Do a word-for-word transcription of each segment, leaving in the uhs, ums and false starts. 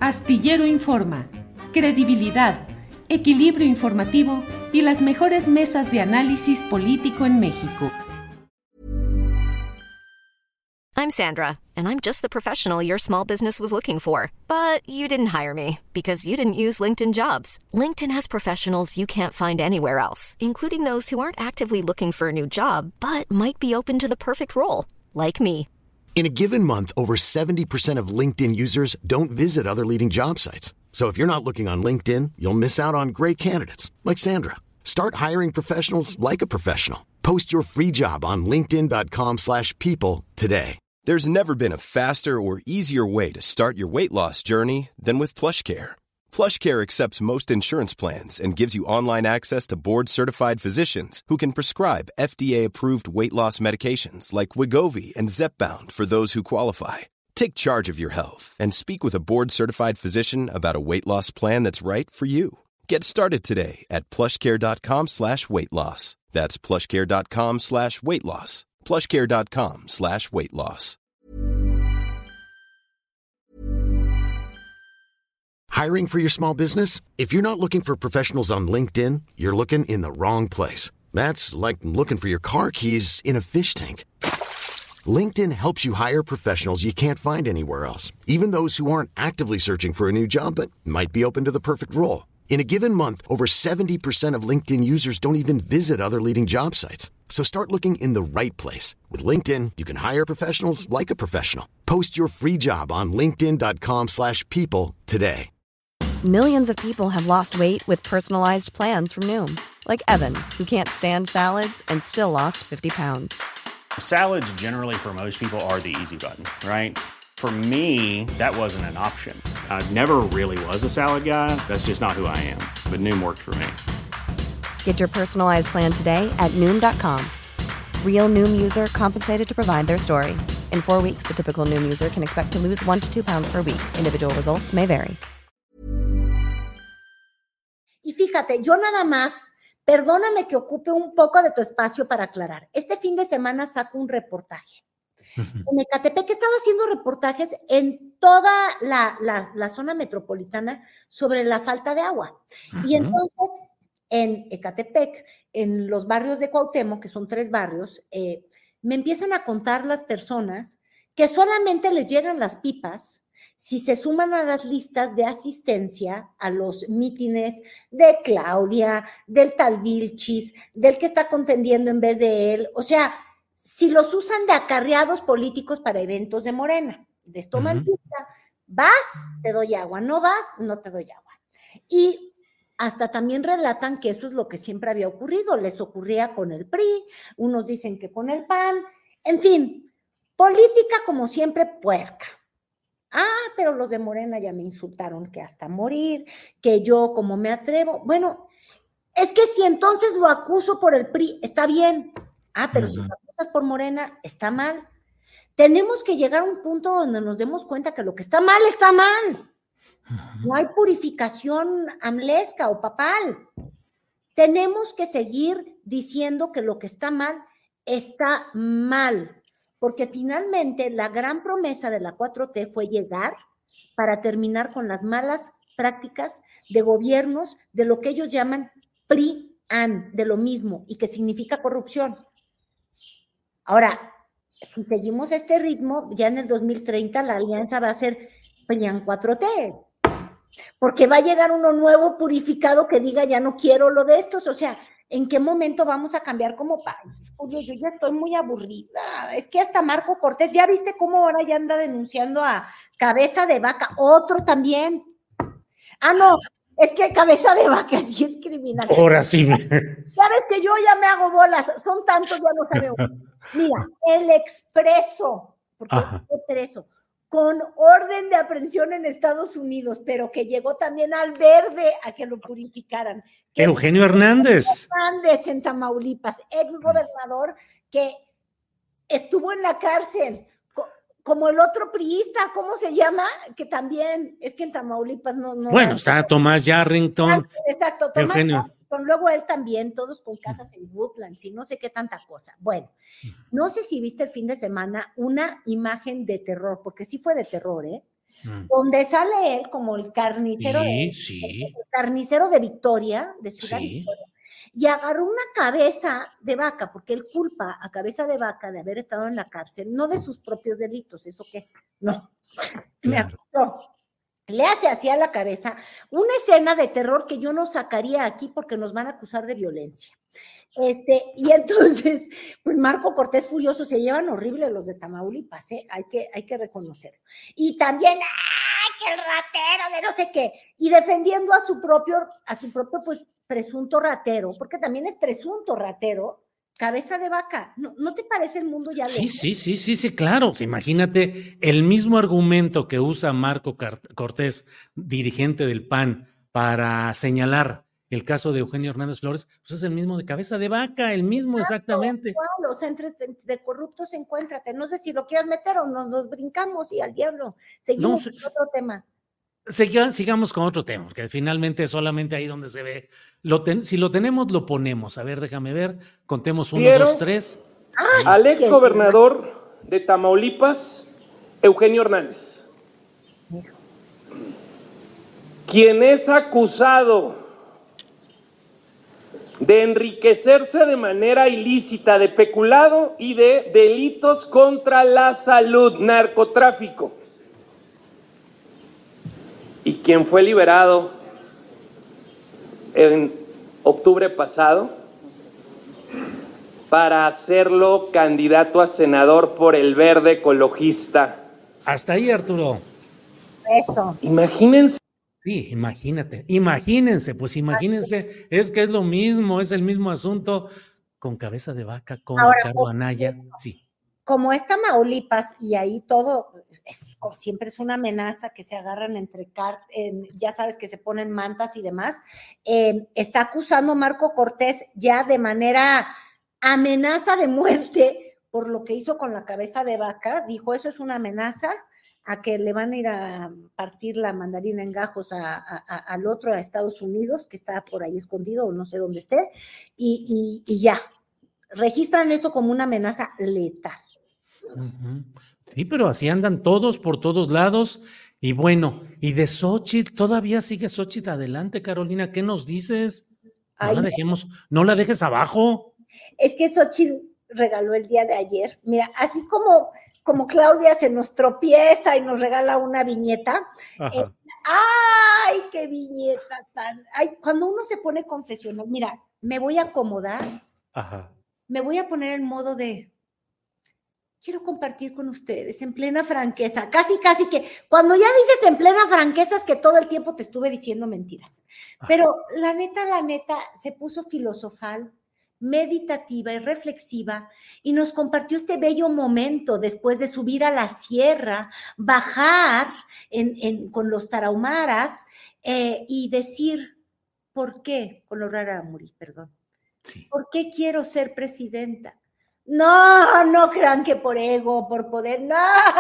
Astillero Informa, credibilidad, equilibrio informativo y las mejores mesas de análisis político en México. I'm Sandra, and I'm just the professional your small business was looking for. But you didn't hire me because you didn't use LinkedIn Jobs. LinkedIn has professionals you can't find anywhere else, including those who aren't actively looking for a new job, but might be open to the perfect role, like me. In a given month, over seventy percent of LinkedIn users don't visit other leading job sites. So if you're not looking on LinkedIn, you'll miss out on great candidates like Sandra. Start hiring professionals like a professional. Post your free job on linkedin.com slash people today. There's never been a faster or easier way to start your weight loss journey than with PlushCare. PlushCare accepts most insurance plans and gives you online access to board-certified physicians who can prescribe F D A-approved weight loss medications like Wegovy and Zepbound for those who qualify. Take charge of your health and speak with a board-certified physician about a weight loss plan that's right for you. Get started today at plushcare.com slash weight loss. That's plushcare.com slash weight loss. plushcare.com slash weight loss. Hiring for your small business? If you're not looking for professionals on LinkedIn, you're looking in the wrong place. That's like looking for your car keys in a fish tank. LinkedIn helps you hire professionals you can't find anywhere else, even those who aren't actively searching for a new job but might be open to the perfect role. In a given month, over seventy percent of LinkedIn users don't even visit other leading job sites. So start looking in the right place. With LinkedIn, you can hire professionals like a professional. Post your free job on linkedin.com slash people today. Millions of people have lost weight with personalized plans from Noom. Like Evan, who can't stand salads and still lost fifty pounds. Salads generally for most people are the easy button, right? For me, that wasn't an option. I never really was a salad guy. That's just not who I am. But Noom worked for me. Get your personalized plan today at Noom dot com. Real Noom user compensated to provide their story. In four weeks, the typical Noom user can expect to lose one to two pounds per week. Individual results may vary. Y fíjate, yo nada más, perdóname que ocupe un poco de tu espacio para aclarar. Este fin de semana saco un reportaje. En Ecatepec he estado haciendo reportajes en toda la, la, la zona metropolitana sobre la falta de agua. Uh-huh. Y entonces, en Ecatepec, en los barrios de Cuauhtémoc, que son tres barrios, eh, me empiezan a contar las personas que solamente les llegan las pipas si se suman a las listas de asistencia a los mítines de Claudia, del tal Vilchis, del que está contendiendo en vez de él. O sea, si los usan de acarreados políticos para eventos de Morena, les toman uh-huh. lista, vas, te doy agua, no vas, no te doy agua. Y hasta también relatan que eso es lo que siempre había ocurrido, les ocurría con el P R I, unos dicen que con el P A N, en fin, política como siempre puerca. Ah, pero los de Morena ya me insultaron que hasta morir, que yo como me atrevo. Bueno, es que si entonces lo acuso por el P R I, está bien. Ah, pero uh-huh. si lo acusas por Morena, está mal. Tenemos que llegar a un punto donde nos demos cuenta que lo que está mal, está mal. Uh-huh. No hay purificación amlesca o papal. Tenemos que seguir diciendo que lo que está mal, está mal. Porque finalmente la gran promesa de la cuatro T fue llegar para terminar con las malas prácticas de gobiernos de lo que ellos llaman P R I-A N, de lo mismo, y que significa corrupción. Ahora, si seguimos este ritmo, ya en el dos mil treinta la alianza va a ser P R I-A N cuatro T, porque va a llegar uno nuevo purificado que diga ya no quiero lo de estos. O sea, ¿en qué momento vamos a cambiar como país? Julio, yo ya estoy muy aburrida. Es que hasta Marco Cortés, ¿ya viste cómo ahora ya anda denunciando a Cabeza de Vaca? Otro también. Ah, no, es que Cabeza de Vaca sí es criminal. Ahora sí. Ya ves que yo ya me hago bolas, son tantos, ya no sabemos. Mira, el Expreso, porque fue preso, con orden de aprehensión en Estados Unidos, pero que llegó también al Verde a que lo purificaran. Eugenio Hernández. Hernández en Tamaulipas, ex gobernador que estuvo en la cárcel, co- como el otro priista, ¿cómo se llama? Que también, es que en Tamaulipas no... no bueno, está Tomás Yarrington. Exacto, Tomás Eugenio. Yarrington, luego él también, todos con casas en Woodlands y no sé qué tanta cosa. Bueno, no sé si viste el fin de semana una imagen de terror, porque sí fue de terror, ¿eh? mm. donde sale él como el carnicero, sí, de, sí. el carnicero de Victoria, de Ciudad sí. Victoria, y agarró una cabeza de vaca, porque él culpa a Cabeza de Vaca de haber estado en la cárcel, no de sus propios delitos, eso que, no, claro. me acusó. Le hace así a la cabeza una escena de terror que yo no sacaría aquí porque nos van a acusar de violencia. Este, y entonces, pues Marco Cortés furioso, se llevan horrible los de Tamaulipas, ¿eh? hay, que, hay que reconocerlo. Y también, ¡ay, que el ratero de no sé qué! Y defendiendo a su propio, a su propio, pues, presunto ratero, porque también es presunto ratero, Cabeza de Vaca. ¿No, ¿no te parece el mundo ya Sí, loco? sí, sí, sí, sí, claro. Imagínate el mismo argumento que usa Marco Cortés, dirigente del P A N, para señalar el caso de Eugenio Hernández Flores, pues es el mismo de Cabeza de Vaca, el mismo exactamente. Claro, o sea, entre, entre corruptos encuéntrate. No sé si lo quieras meter o nos, nos brincamos y al diablo. Seguimos No, con otro tema. Siga, sigamos con otro tema, porque finalmente es solamente ahí donde se ve. Lo ten, si lo tenemos, lo ponemos. A ver, déjame ver. Contemos uno, Quiero dos, tres. Al ex gobernador de Tamaulipas, Eugenio Hernández, quien es acusado de enriquecerse de manera ilícita, de peculado y de delitos contra la salud, narcotráfico, y quien fue liberado en octubre pasado para hacerlo candidato a senador por el Verde Ecologista. Hasta ahí, Arturo. Eso. Imagínense. Sí, imagínate, imagínense, pues imagínense, es que es lo mismo, es el mismo asunto con Cabeza de Vaca, con Ahora, Ricardo Anaya, sí. Como es Tamaulipas y ahí todo, es, siempre es una amenaza que se agarran entre, eh, ya sabes que se ponen mantas y demás, eh, está acusando Marco Cortés ya de manera amenaza de muerte por lo que hizo con la Cabeza de Vaca, dijo eso es una amenaza a que le van a ir a partir la mandarina en gajos a, a, a, al otro, a Estados Unidos, que está por ahí escondido o no sé dónde esté, y, y, y ya, registran eso como una amenaza letal. Uh-huh. Sí, pero así andan todos por todos lados. Y bueno, y de Xóchitl, todavía sigue Xóchitl adelante, Carolina, ¿qué nos dices? No Ay, la dejemos, no la dejes abajo. Es que Xóchitl regaló el día de ayer, mira, así como, como Claudia se nos tropieza y nos regala una viñeta, eh, ¡ay, qué viñeta tan! Ay, cuando uno se pone confesional, mira, me voy a acomodar, Ajá. me voy a poner en modo de quiero compartir con ustedes en plena franqueza, casi, casi que cuando ya dices en plena franqueza es que todo el tiempo te estuve diciendo mentiras, pero la neta, la neta, se puso filosofal, meditativa y reflexiva y nos compartió este bello momento después de subir a la sierra, bajar en, en, con los tarahumaras eh, y decir, ¿por qué? Con los rarámuri, perdón. Sí. ¿Por qué quiero ser presidenta? No, no crean que por ego, por poder, no,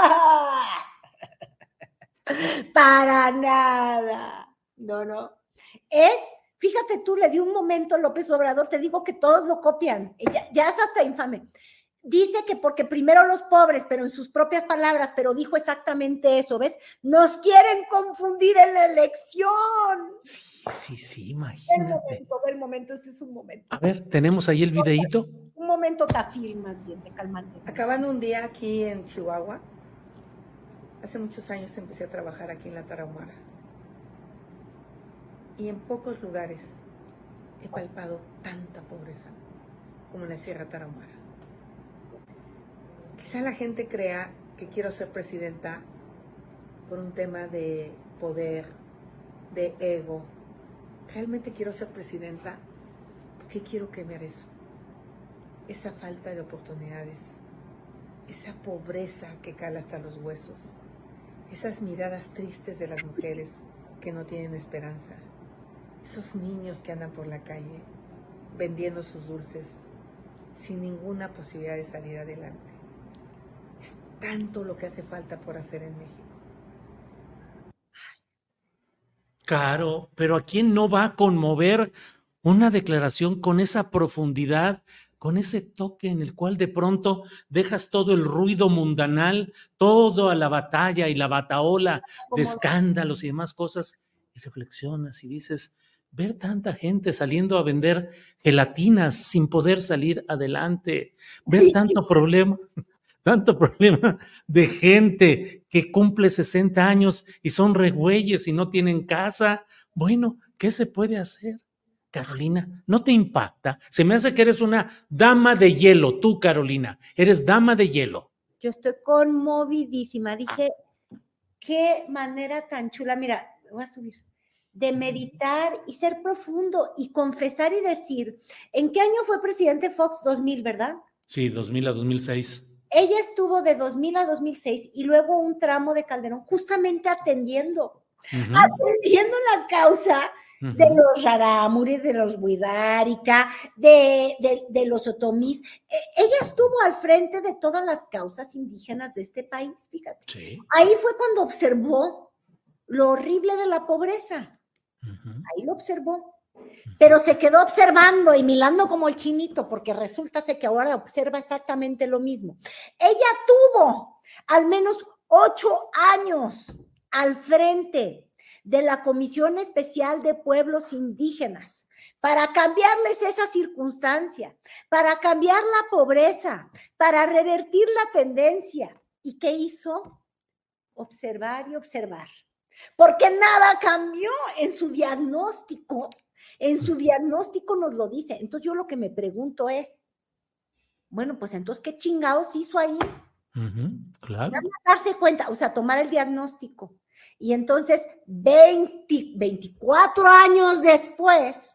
para nada, no, no, es, fíjate tú, le dio un momento López Obrador, te digo que todos lo copian, ya, ya es hasta infame, dice que porque primero los pobres, pero en sus propias palabras, pero dijo exactamente eso, ¿ves? Nos quieren confundir en la elección. Sí, sí, sí, imagínate. El momento, el momento, ese es un momento. A ver, ¿tenemos ahí el videíto? Un momento tafil más bien, de calmante. Acabando un día aquí en Chihuahua, hace muchos años empecé a trabajar aquí en la Tarahumara. Y en pocos lugares he palpado tanta pobreza como en la Sierra Tarahumara. Quizá la gente crea que quiero ser presidenta por un tema de poder, de ego. Realmente quiero ser presidenta porque quiero cambiar eso. Esa falta de oportunidades, esa pobreza que cala hasta los huesos, esas miradas tristes de las mujeres que no tienen esperanza, esos niños que andan por la calle vendiendo sus dulces sin ninguna posibilidad de salir adelante. Es tanto lo que hace falta por hacer en México. Claro, pero ¿a quién no va a conmover una declaración con esa profundidad, con ese toque en el cual de pronto dejas todo el ruido mundanal, toda la batalla y la bataola de escándalos y demás cosas, y reflexionas y dices, ver tanta gente saliendo a vender gelatinas sin poder salir adelante, ver tanto problema, tanto problema de gente que cumple sesenta años y son regüeyes y no tienen casa. Bueno, ¿qué se puede hacer? Carolina, ¿no te impacta? Se me hace que eres una dama de hielo, tú, Carolina, eres dama de hielo. Yo estoy conmovidísima, dije, qué manera tan chula, mira, voy a subir, de meditar y ser profundo y confesar y decir, ¿en qué año fue presidente Fox? dos mil, ¿verdad? Sí, dos mil a dos mil seis. Ella estuvo de dos mil a dos mil seis y luego un tramo de Calderón justamente atendiendo, uh-huh. atendiendo la causa de los Rarámuri, de los Huidárica, de, de, de los Otomís. Ella estuvo al frente de todas las causas indígenas de este país, fíjate. Sí. Ahí fue cuando observó lo horrible de la pobreza. Uh-huh. Ahí lo observó. Pero se quedó observando y milando como el chinito, porque resulta que ahora observa exactamente lo mismo. Ella tuvo al menos ocho años al frente de la Comisión Especial de Pueblos Indígenas, para cambiarles esa circunstancia, para cambiar la pobreza, para revertir la tendencia. ¿Y qué hizo? Observar y observar. Porque nada cambió en su diagnóstico. En su diagnóstico nos lo dice. Entonces yo lo que me pregunto es, bueno, pues entonces, ¿qué chingados hizo ahí? Uh-huh, claro. Darse cuenta, o sea, tomar el diagnóstico. Y entonces, veinte, veinticuatro años después,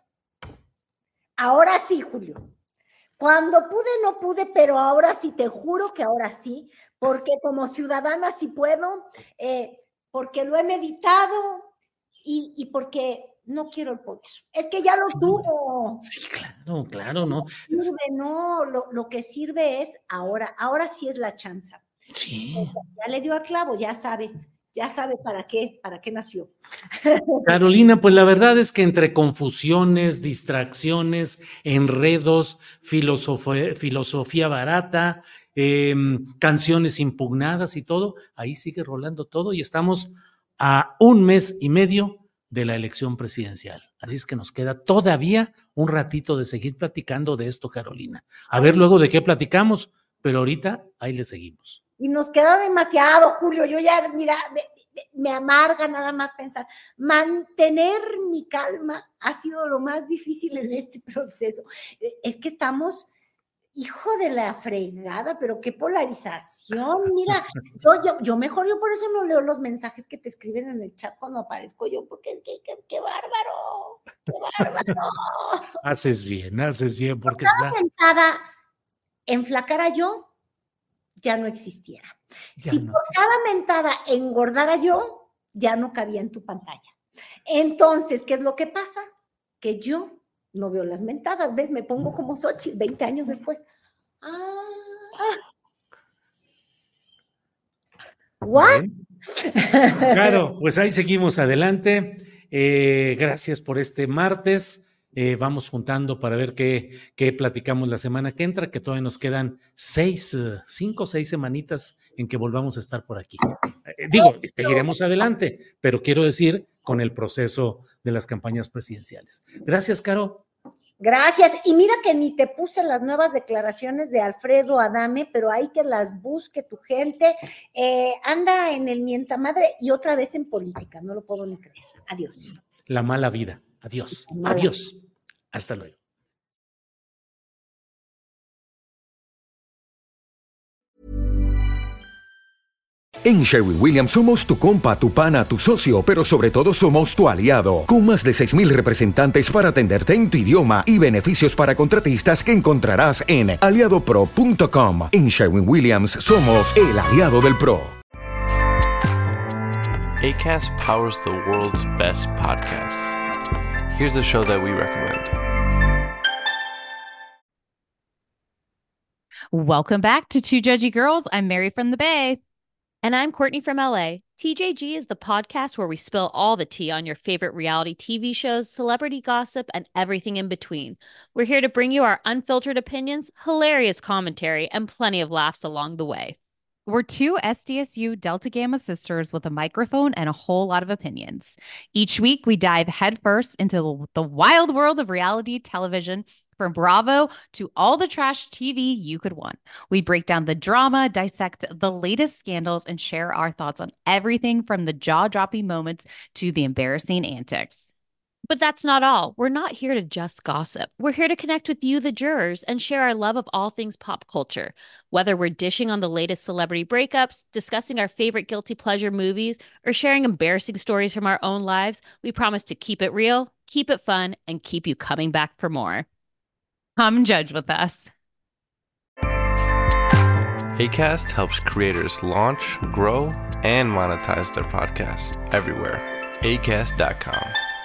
ahora sí, Julio, cuando pude no pude, pero ahora sí, te juro que ahora sí, porque como ciudadana sí puedo, eh, porque lo he meditado y, y porque no quiero el poder. Es que ya lo tuvo. Sí, claro, claro, ¿no? Sirve, no, lo, lo que sirve es ahora, ahora sí es la chanza. Sí. Ya le dio a clavo, ya sabe. Ya sabe para qué, para qué nació. Carolina, pues la verdad es que entre confusiones, distracciones, enredos, filosofía, filosofía barata, eh, canciones impugnadas y todo, ahí sigue rolando todo y estamos a un mes y medio de la elección presidencial. Así es que nos queda todavía un ratito de seguir platicando de esto, Carolina. A ver luego de qué platicamos, pero ahorita ahí le seguimos. Y nos queda demasiado, Julio. Yo ya, mira, me, me amarga nada más pensar. Mantener mi calma ha sido lo más difícil en este proceso. Es que estamos, hijo de la fregada, pero qué polarización. Mira, yo, yo, yo mejor, yo por eso no leo los mensajes que te escriben en el chat cuando aparezco yo, porque qué, qué, qué bárbaro, qué bárbaro. Haces bien, haces bien, porque por cada está... mentada enflacara yo, ya no existiera. Ya si no por existiera. Cada mentada engordara yo, ya no cabía en tu pantalla. Entonces, ¿qué es lo que pasa? Que yo no veo las mentadas, ¿ves? Me pongo como Xochitl veinte años después. Ah, ah. ¿What? Claro, pues ahí seguimos adelante. Eh, gracias por este martes. Eh, vamos juntando para ver qué, qué platicamos la semana que entra, que todavía nos quedan seis, uh, cinco o seis semanitas en que volvamos a estar por aquí. Eh, digo, seguiremos adelante, pero quiero decir con el proceso de las campañas presidenciales. Gracias, Caro. Gracias. Y mira que ni te puse las nuevas declaraciones de Alfredo Adame, pero hay que las busque tu gente. Eh, anda en el mienta madre y otra vez en política, no lo puedo ni creer. Adiós. La mala vida. Adiós. Mala. Adiós. Hasta luego. En Sherwin-Williams somos tu compa, tu pana, tu socio, pero sobre todo somos tu aliado, con más de seis mil representantes para atenderte en tu idioma y beneficios para contratistas que encontrarás en aliado pro punto com. En Sherwin-Williams somos el aliado del pro. Acast powers the world's best podcasts. Here's a show that we recommend. Welcome back to Two Judgy Girls. I'm Mary from the Bay. And I'm Courtney from L A. T J G is the podcast where we spill all the tea on your favorite reality T V shows, celebrity gossip, and everything in between. We're here to bring you our unfiltered opinions, hilarious commentary, and plenty of laughs along the way. We're two S D S U Delta Gamma sisters with a microphone and a whole lot of opinions. Each week, we dive headfirst into the wild world of reality television, from Bravo to all the trash T V you could want. We break down the drama, dissect the latest scandals, and share our thoughts on everything from the jaw-dropping moments to the embarrassing antics. But that's not all. We're not here to just gossip. We're here to connect with you, the jurors, and share our love of all things pop culture. Whether we're dishing on the latest celebrity breakups, discussing our favorite guilty pleasure movies, or sharing embarrassing stories from our own lives, we promise to keep it real, keep it fun, and keep you coming back for more. Come judge with us. Acast helps creators launch, grow, and monetize their podcasts everywhere. acast dot com.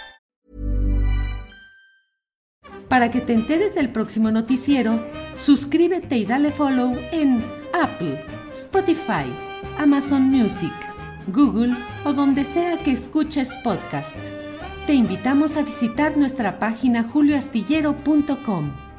Para que te enteres del próximo noticiero, suscríbete y dale follow en Apple, Spotify, Amazon Music, Google o donde sea que escuches podcast. Te invitamos a visitar nuestra página julio astillero punto com.